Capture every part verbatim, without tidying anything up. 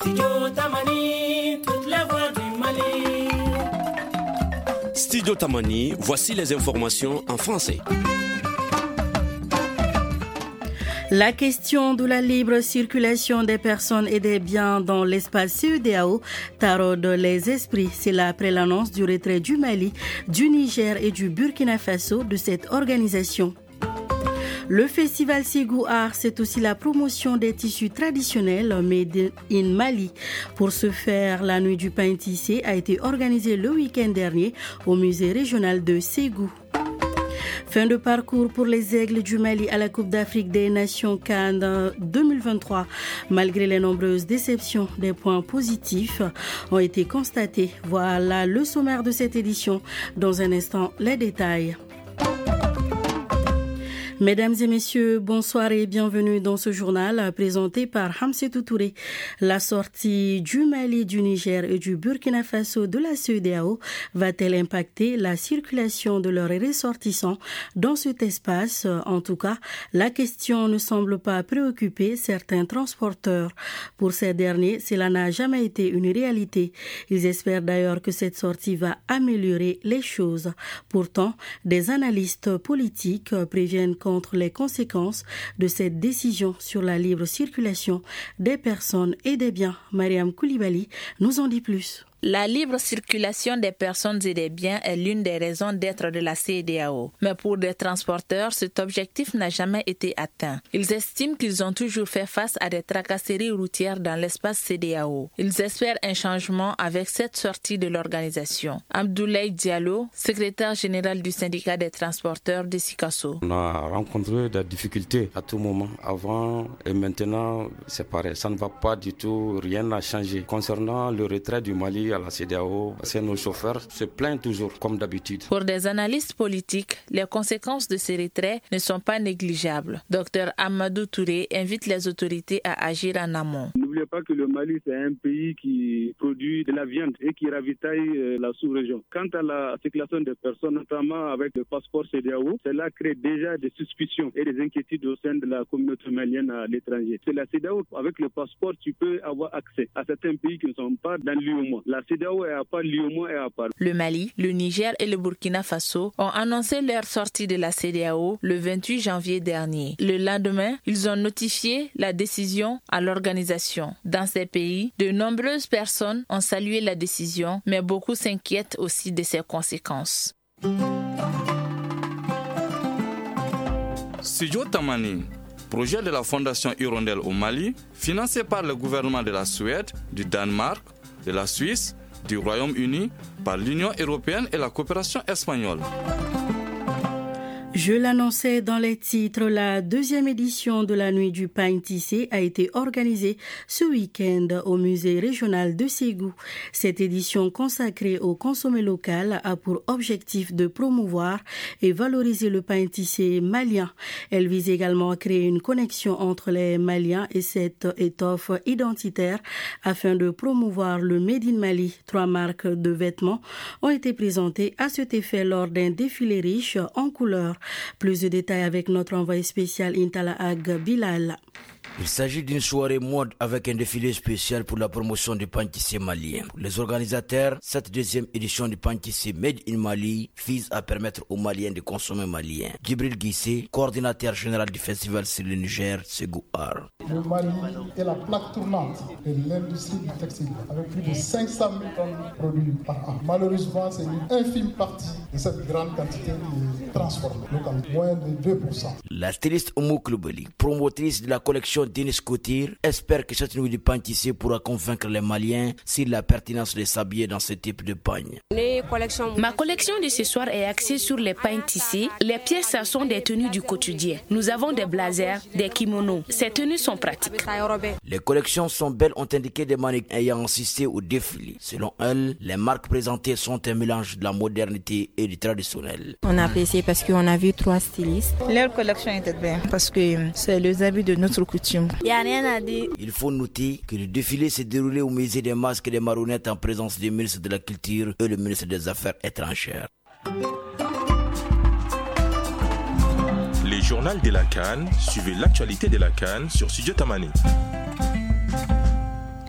Studio Tamani, toute la voix du Mali. Studio Tamani, voici les informations en français. La question de la libre circulation des personnes et des biens dans l'espace C E D A O taraude les esprits. C'est là après l'annonce du retrait du Mali, du Niger et du Burkina Faso de cette organisation. Le festival Ségou Art, c'est aussi la promotion des tissus traditionnels made in Mali. Pour ce faire, la nuit du pain tissé a été organisée le week-end dernier au musée régional de Ségou. Fin de parcours pour les Aigles du Mali à la Coupe d'Afrique des Nations CAN deux mille vingt-trois. Malgré les nombreuses déceptions, des points positifs ont été constatés. Voilà le sommaire de cette édition. Dans un instant, les détails. Mesdames et messieurs, bonsoir et bienvenue dans ce journal présenté par Hamsetou Touré. La sortie du Mali, du Niger et du Burkina Faso de la C E D A O va-t-elle impacter la circulation de leurs ressortissants dans cet espace? En tout cas, la question ne semble pas préoccuper certains transporteurs. Pour ces derniers, cela n'a jamais été une réalité. Ils espèrent d'ailleurs que cette sortie va améliorer les choses. Pourtant, des analystes politiques préviennent contre les conséquences de cette décision sur la libre circulation des personnes et des biens. Mariam Koulibaly nous en dit plus. La libre circulation des personnes et des biens est l'une des raisons d'être de la C E D A O. Mais pour des transporteurs, cet objectif n'a jamais été atteint. Ils estiment qu'ils ont toujours fait face à des tracasseries routières dans l'espace C E D A O. Ils espèrent un changement avec cette sortie de l'organisation. Abdoulaye Diallo, secrétaire général du syndicat des transporteurs de Sikasso. On a rencontré des difficultés à tout moment. Avant et maintenant, c'est pareil. Ça ne va pas du tout. Rien n'a changé. Concernant le retrait du Mali à la C E D A O, c'est nos chauffeurs se plaignent toujours comme d'habitude. Pour des analystes politiques, les conséquences de ces retraits ne sont pas négligeables. Docteur Amadou Touré invite les autorités à agir en amont. N'oubliez pas que le Mali, c'est un pays qui produit de la viande et qui ravitaille la sous-région. Quant à la circulation des personnes, notamment avec le passeport C E D A O, cela crée déjà des suspicions et des inquiétudes au sein de la communauté malienne à l'étranger. C'est la C E D A O, avec le passeport, tu peux avoir accès à certains pays qui ne sont pas dans l'U E M O A. La C E D A O est à part, l'U E M O A est à part. Le Mali, le Niger et le Burkina Faso ont annoncé leur sortie de la C E D A O le vingt-huit janvier dernier. Le lendemain, ils ont notifié la décision à l'organisation. Dans ces pays, de nombreuses personnes ont salué la décision, mais beaucoup s'inquiètent aussi de ses conséquences. Studio Tamani, projet de la Fondation Hirondelle au Mali, financé par le gouvernement de la Suède, du Danemark, de la Suisse, du Royaume-Uni, par l'Union européenne et la coopération espagnole. Je l'annonçais dans les titres, la deuxième édition de la Nuit du pain tissé a été organisée ce week-end au musée régional de Ségou. Cette édition consacrée au consommé local a pour objectif de promouvoir et valoriser le pain tissé malien. Elle vise également à créer une connexion entre les Maliens et cette étoffe identitaire afin de promouvoir le Made in Mali. Trois marques de vêtements ont été présentées à cet effet lors d'un défilé riche en couleurs. Plus de détails avec notre envoyé spécial Intala Ag Bilal. Il s'agit d'une soirée mode avec un défilé spécial pour la promotion du pain tissé malien. Pour les organisateurs, cette deuxième édition du pain tissé Made in Mali vise à permettre aux Maliens de consommer malien. Djibril Guissé, coordinateur général du festival sur le Niger, Ségou Art. Le Mali est la plaque tournante de l'industrie du textile avec plus de cinq cent mille tonnes produits par an. Malheureusement, c'est une infime partie de cette grande quantité qui est transformée localement, moins de deux pour cent. La styliste Oumou Kloubeli, promotrice de la collection Denis Couture, espère que cette nuit du pain tissé pourra convaincre les Maliens sur la pertinence de s'habiller dans ce type de pain. Ma collection de ce soir est axée sur les pains tissés. Les pièces sont des tenues du quotidien. Nous avons des blazers, des kimonos. Ces tenues sont pratiques. Les collections sont belles, ont indiqué des mannequins ayant assisté au défilé. Selon elles, les marques présentées sont un mélange de la modernité et du traditionnel. On a apprécié parce qu'on a vu trois stylistes. Leur collection était bien parce que c'est les habits de notre coutume. Il n'y a rien à dire. Il faut noter que le défilé s'est déroulé au musée des masques et des marionnettes en présence du ministre de la Culture et le ministre des Affaires étrangères. Les journaux de la CAN, suivez l'actualité de la CAN sur Studio Tamani.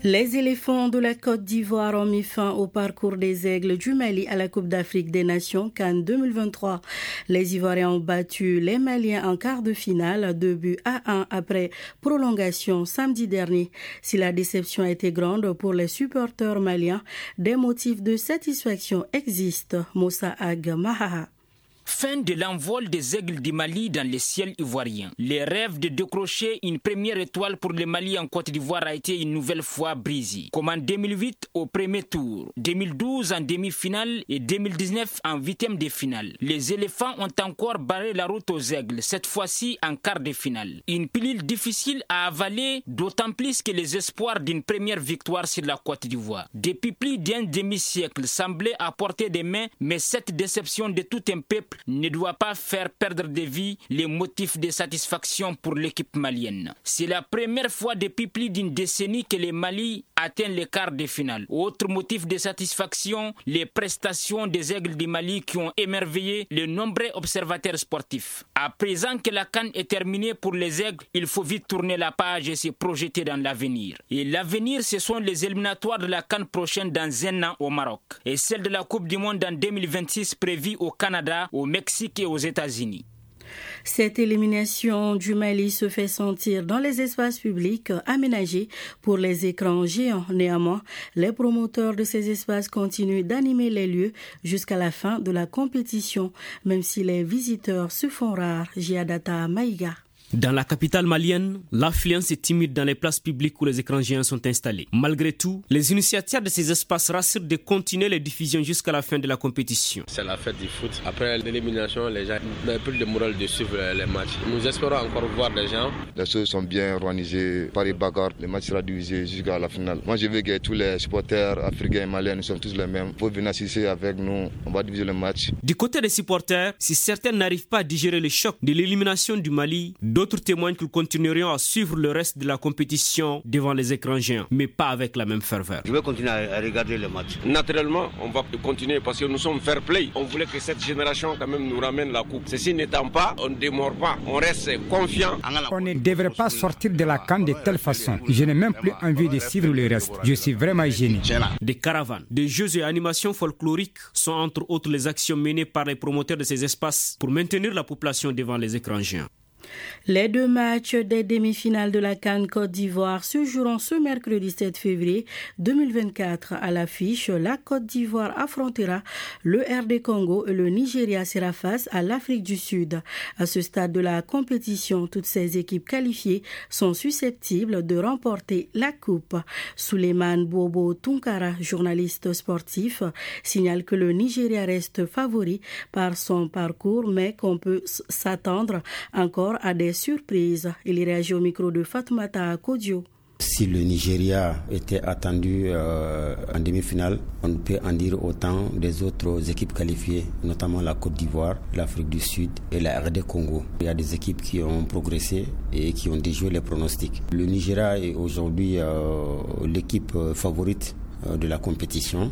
Les éléphants de la Côte d'Ivoire ont mis fin au parcours des aigles du Mali à la Coupe d'Afrique des Nations CAN deux mille vingt-trois. Les Ivoiriens ont battu les Maliens en quart de finale, deux buts à un après prolongation samedi dernier. Si la déception a été grande pour les supporters maliens, des motifs de satisfaction existent. Moussa Ag Mahaha. Fin de l'envol des aigles du Mali dans les ciels ivoiriens. Les rêves de décrocher une première étoile pour le Mali en Côte d'Ivoire a été une nouvelle fois brisé. Comme en deux mille huit au premier tour, deux mille douze en demi-finale et deux mille dix-neuf en huitième de finale. Les éléphants ont encore barré la route aux aigles, cette fois-ci en quart de finale. Une pilule difficile à avaler, d'autant plus que les espoirs d'une première victoire sur la Côte d'Ivoire depuis plus d'un demi-siècle semblaient à portée des mains, mais cette déception de tout un peuple ne doit pas faire perdre de vue les motifs de satisfaction pour l'équipe malienne. C'est la première fois depuis plus d'une décennie que le Mali atteint les quarts de finale. Autre motif de satisfaction, les prestations des aigles du Mali qui ont émerveillé les nombreux observateurs sportifs. À présent que la CAN est terminée pour les aigles, il faut vite tourner la page et se projeter dans l'avenir. Et l'avenir, ce sont les éliminatoires de la CAN prochaine dans un an au Maroc et celle de la Coupe du Monde en deux mille vingt-six prévue au Canada, au Mexique et aux États-Unis. Cette élimination du Mali se fait sentir dans les espaces publics aménagés pour les écrans géants. Néanmoins, les promoteurs de ces espaces continuent d'animer les lieux jusqu'à la fin de la compétition, même si les visiteurs se font rares. Giadata Maïga. Dans la capitale malienne, l'affluence est timide dans les places publiques où les écrans géants sont installés. Malgré tout, les initiateurs de ces espaces rassurent de continuer les diffusions jusqu'à la fin de la compétition. C'est la fête du foot. Après l'élimination, les gens n'ont plus de morale de suivre les matchs. Nous espérons encore voir les gens. Les choses sont bien organisées par les bagarres. Le match sera divisé jusqu'à la finale. Moi, je veux que tous les supporters africains et maliens, nous sommes tous les mêmes. Vous venez assister avec nous. On va diviser le match. Du côté des supporters, si certains n'arrivent pas à digérer le choc de l'élimination du Mali, d'autres témoignent qu'ils continueront à suivre le reste de la compétition devant les écrans géants, mais pas avec la même ferveur. Je vais continuer à regarder le match. Naturellement, on va continuer parce que nous sommes fair play. On voulait que cette génération quand même nous ramène la coupe. Ceci n'étant pas, on ne démord pas, on reste confiant. On ne devrait pas sortir de la CAN de telle façon. Je n'ai même plus envie de suivre le reste. Je suis vraiment gêné. Des caravanes, des jeux et animations folkloriques sont entre autres les actions menées par les promoteurs de ces espaces pour maintenir la population devant les écrans géants. Les deux matchs des demi-finales de la CAN Côte d'Ivoire se joueront ce mercredi sept février deux mille vingt-quatre. À l'affiche, la Côte d'Ivoire affrontera le R D Congo et le Nigeria sera face à l'Afrique du Sud. À ce stade de la compétition, toutes ces équipes qualifiées sont susceptibles de remporter la coupe. Souleymane Bobo Tunkara, journaliste sportif, signale que le Nigeria reste favori par son parcours, mais qu'on peut s'attendre encore à des surprises. Il réagit au micro de Fatoumata Kodio. Si le Nigeria était attendu euh, en demi-finale, on peut en dire autant des autres équipes qualifiées, notamment la Côte d'Ivoire, l'Afrique du Sud et la R D Congo. Il y a des équipes qui ont progressé et qui ont déjoué les pronostics. Le Nigeria est aujourd'hui euh, l'équipe favorite euh, de la compétition.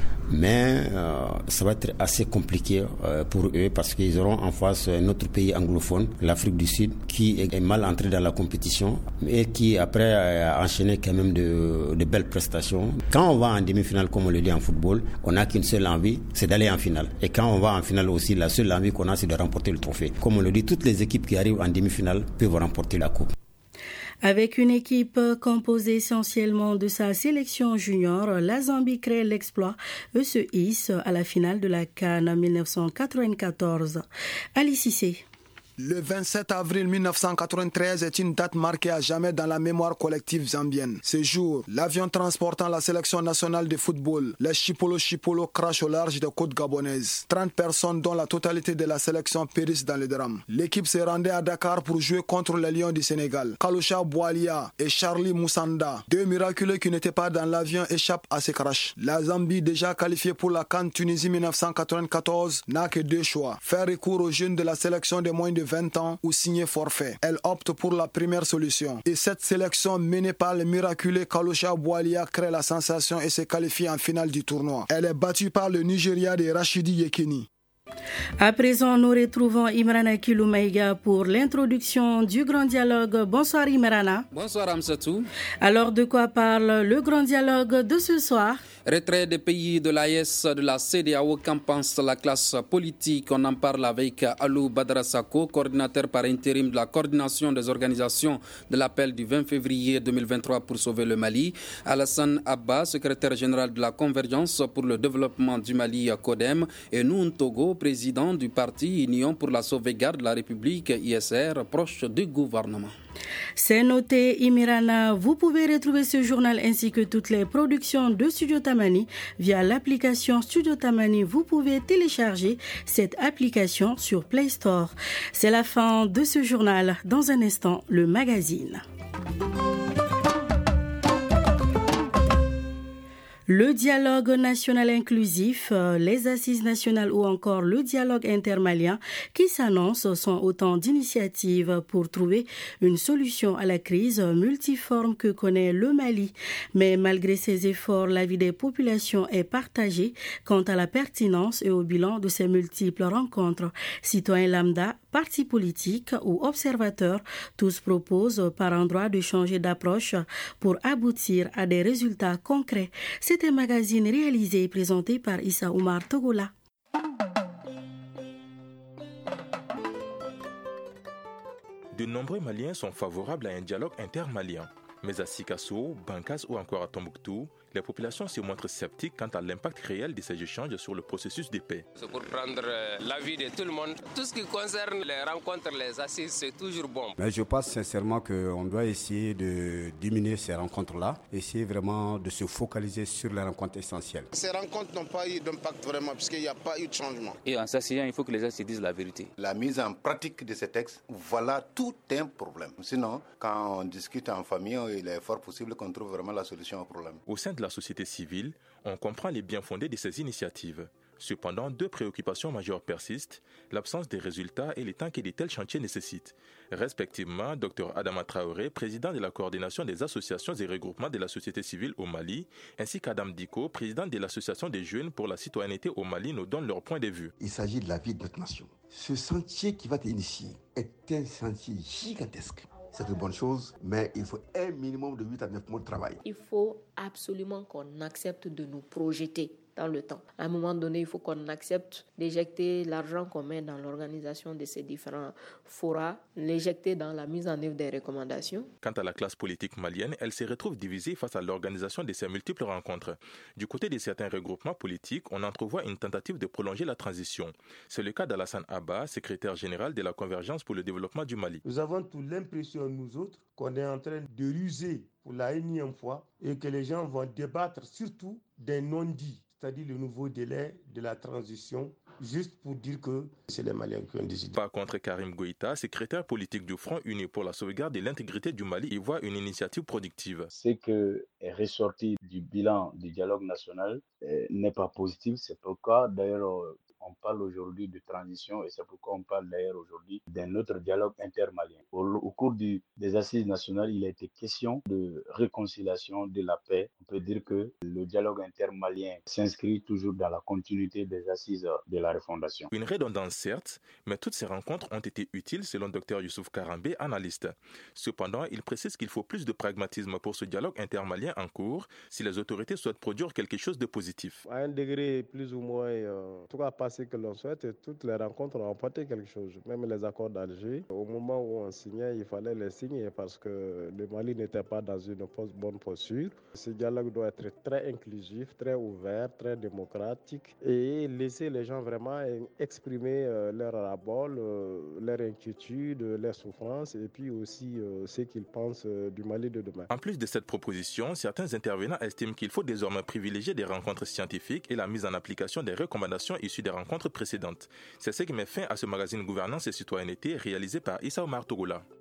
Mais euh, ça va être assez compliqué euh, pour eux parce qu'ils auront en face un autre pays anglophone, l'Afrique du Sud, qui est mal entré dans la compétition et qui après a enchaîné quand même de, de belles prestations. Quand on va en demi-finale, comme on le dit en football, on n'a qu'une seule envie, c'est d'aller en finale. Et quand on va en finale aussi, la seule envie qu'on a, c'est de remporter le trophée. Comme on le dit, toutes les équipes qui arrivent en demi-finale peuvent remporter la coupe. Avec une équipe composée essentiellement de sa sélection junior, la Zambie crée l'exploit et se hisse à la finale de la CAN en dix-neuf cent quatre-vingt-quatorze. Ali Cissé. Le vingt-sept avril mille neuf cent quatre-vingt-treize est une date marquée à jamais dans la mémoire collective zambienne. Ce jour, l'avion transportant la sélection nationale de football, les Chipolo Chipolo, crache au large des côtes gabonaises. trente personnes, dont la totalité de la sélection, périssent dans le drame. L'équipe se rendait à Dakar pour jouer contre les Lions du Sénégal. Kaloucha Boualia et Charlie Moussanda, deux miraculeux qui n'étaient pas dans l'avion, échappent à ce crash. La Zambie, déjà qualifiée pour la CAN Tunisie mille neuf cent quatre-vingt-quatorze, n'a que deux choix. Faire recours aux jeunes de la sélection de moins de vingt ans ou signer forfait. Elle opte pour la première solution. Et cette sélection menée par le miraculeux Kaloucha Boualia crée la sensation et se qualifie en finale du tournoi. Elle est battue par le Nigeria de Rachidi Yekini. À présent, nous retrouvons Imrana Kiloumaïga pour l'introduction du Grand Dialogue. Bonsoir Imrana. Bonsoir Amsatou. Alors, de quoi parle le Grand Dialogue de ce soir? Retrait des pays de l'A E S de la C E D E A O, qu'en pense la classe politique? On en parle avec Alou Badrasako, coordinateur par intérim de la coordination des organisations de l'appel du vingt février deux mille vingt-trois pour sauver le Mali. Alassane Abba, secrétaire général de la Convergence pour le développement du Mali, CODEM, et Noun Togo, président du parti Union pour la sauvegarde de la République, I S R, proche du gouvernement. C'est noté, Imirana. Vous pouvez retrouver ce journal ainsi que toutes les productions de Studio Tamani via l'application Studio Tamani. Vous pouvez télécharger cette application sur Play Store. C'est la fin de ce journal. Dans un instant, le magazine. Le dialogue national inclusif, les assises nationales ou encore le dialogue intermalien qui s'annoncent sont autant d'initiatives pour trouver une solution à la crise multiforme que connaît le Mali. Mais malgré ces efforts, l'avis des populations est partagé quant à la pertinence et au bilan de ces multiples rencontres. Citoyens lambda, partis politiques ou observateurs, tous proposent par endroit de changer d'approche pour aboutir à des résultats concrets. C'est un magazine réalisé et présenté par Issa Oumar Togola. De nombreux Maliens sont favorables à un dialogue intermalien. Mais à Sikasso, Bankas ou encore à Tombouctou, les populations se montrent sceptiques quant à l'impact réel de ces échanges sur le processus de paix. C'est pour prendre l'avis de tout le monde. Tout ce qui concerne les rencontres, les assises, c'est toujours bon. Mais je pense sincèrement qu'on doit essayer de diminuer ces rencontres-là, essayer vraiment de se focaliser sur les rencontres essentielles. Ces rencontres n'ont pas eu d'impact vraiment, puisqu'il n'y a pas eu de changement. Et en s'asseyant, il faut que les gens se disent la vérité. La mise en pratique de ces textes, voilà tout un problème. Sinon, quand on discute en famille, il est fort possible qu'on trouve vraiment la solution au problème. Au sein de la société civile, on comprend les biens fondés de ces initiatives. Cependant, deux préoccupations majeures persistent, l'absence des résultats et le temps que de tels chantiers nécessitent. Respectivement, Dr Adama Traoré, président de la coordination des associations et regroupements de la société civile au Mali, ainsi qu'Adam Diko, président de l'association des jeunes pour la citoyenneté au Mali, nous donnent leur point de vue. Il s'agit de la vie de notre nation. Ce sentier qui va être initié est un sentier gigantesque. C'est une bonne chose, mais il faut un minimum de huit à neuf mois de travail. Il faut absolument qu'on accepte de nous projeter dans le temps. À un moment donné, il faut qu'on accepte d'éjecter l'argent qu'on met dans l'organisation de ces différents forats, l'éjecter dans la mise en œuvre des recommandations. Quant à la classe politique malienne, elle se retrouve divisée face à l'organisation de ces multiples rencontres. Du côté de certains regroupements politiques, on entrevoit une tentative de prolonger la transition. C'est le cas d'Alassane Abba, secrétaire général de la Convergence pour le développement du Mali. Nous avons toute l'impression, nous autres, qu'on est en train de ruser pour la énième fois et que les gens vont débattre surtout des non-dits, c'est-à-dire le nouveau délai de la transition, juste pour dire que c'est les Maliens qui ont décidé. Par contre, Karim Goïta, secrétaire politique du Front Uni pour la sauvegarde de l'intégrité du Mali, y voit une initiative productive. Ce qui est ressorti du bilan du dialogue national euh, n'est pas positif. C'est pourquoi, d'ailleurs, euh, on parle aujourd'hui de transition et c'est pourquoi on parle d'ailleurs aujourd'hui d'un autre dialogue intermalien. Au, au cours du, des assises nationales, il a été question de réconciliation, de la paix. On peut dire que le dialogue intermalien s'inscrit toujours dans la continuité des assises de la refondation. Une redondance certes, mais toutes ces rencontres ont été utiles selon Dr Youssouf Karambé, analyste. Cependant, il précise qu'il faut plus de pragmatisme pour ce dialogue intermalien en cours si les autorités souhaitent produire quelque chose de positif. À un degré plus ou moins, euh, en tout cas pas ce que l'on souhaite, toutes les rencontres ont apporté quelque chose. Même les accords d'Alger, au moment où on signait, il fallait les signer parce que le Mali n'était pas dans une bonne posture. Ce dialogue doit être très inclusif, très ouvert, très démocratique et laisser les gens vraiment exprimer euh, leur ras-le-bol, euh, leur inquiétude, leur souffrance et puis aussi euh, ce qu'ils pensent euh, du Mali de demain. En plus de cette proposition, certains intervenants estiment qu'il faut désormais privilégier des rencontres scientifiques et la mise en application des recommandations issues des rencontres précédentes. C'est ce qui met fin à ce magazine Gouvernance et Citoyenneté réalisé par Issa Oumar Togola.